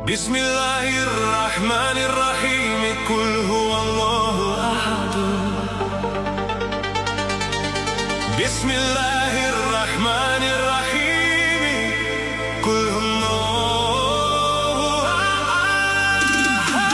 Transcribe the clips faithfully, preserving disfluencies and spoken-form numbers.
بسم الله الرحمن الرحيم قل هو الله أحد بسم الله الرحمن الرحيم قل هو الله أحد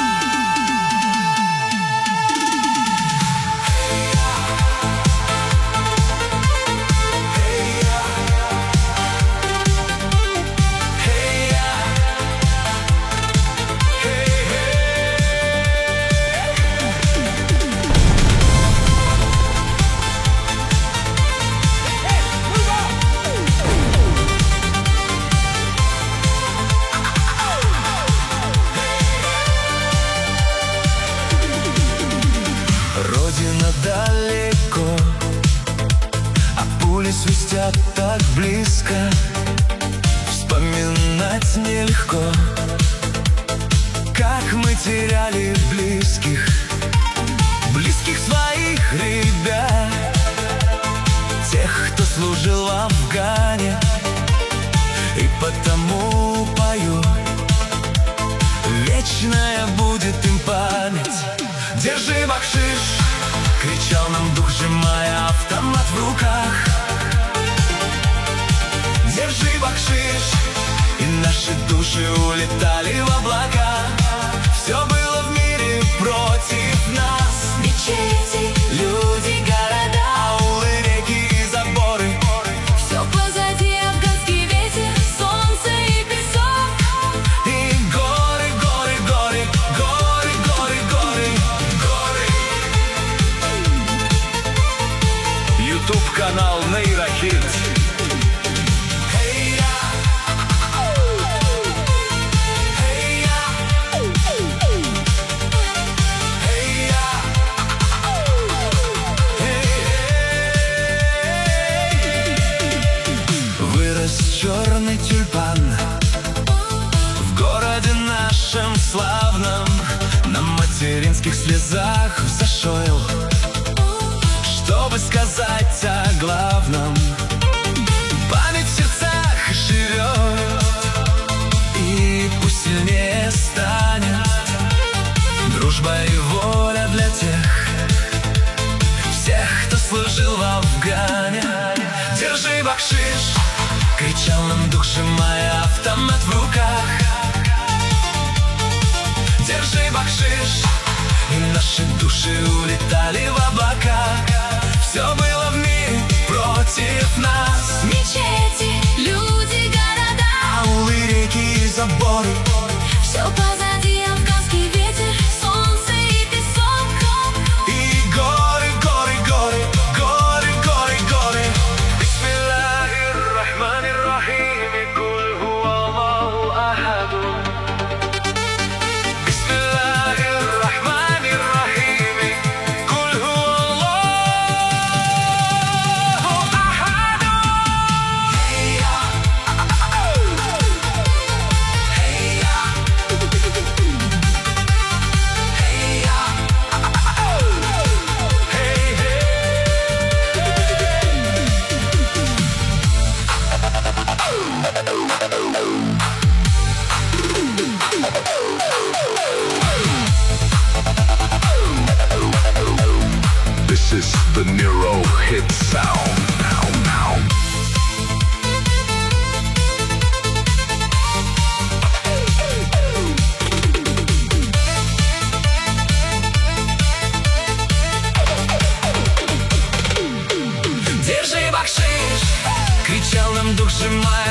Родина далеко, а пули свистят так близко. Вспоминать нелегко, как мы теряли близких, близких своих ребят, тех, кто служил в Афгане. И потому пою, вечная будет им память. Держи бакшиш, кричал нам дух, сжимая автомат в руках. Держи бакшиш, и наши души улетали в облака. Все было в мире против нас. Мечети, люди, города, аулы, реки и заборы. Все позади, афганский ветер, солнце и песок. И горы, горы, горы, горы, горы, горы, горы. Ютуб-канал Нейрохит. Черный тюльпан в городе нашем славном, на материнских слезах взошел, чтобы сказать о главном. Память в сердцах живет, и пусть сильнее станет дружба и воля для тех, всех, кто служил в Афгане. Держи бакшиш, кричал нам дух, сжимая автомат в руках. Держи бакшиш, и наши души улетали в облака. Все было в мире против нас. Мечети, люди, города, аулы, реки и заборы. все позади, афганский ветер, солнце и песок. И горы, горы, горы, горы, горы, горы. Бисмиллахир-рахманир-рахим, куль хуа Аллаху ахаду. Бисмиллахир-рахманир-рахим, куль хуа Аллаху ахаду. This is the Nero hit sound. Now, now. Держи бакшиш, кричал нам дух, сжимая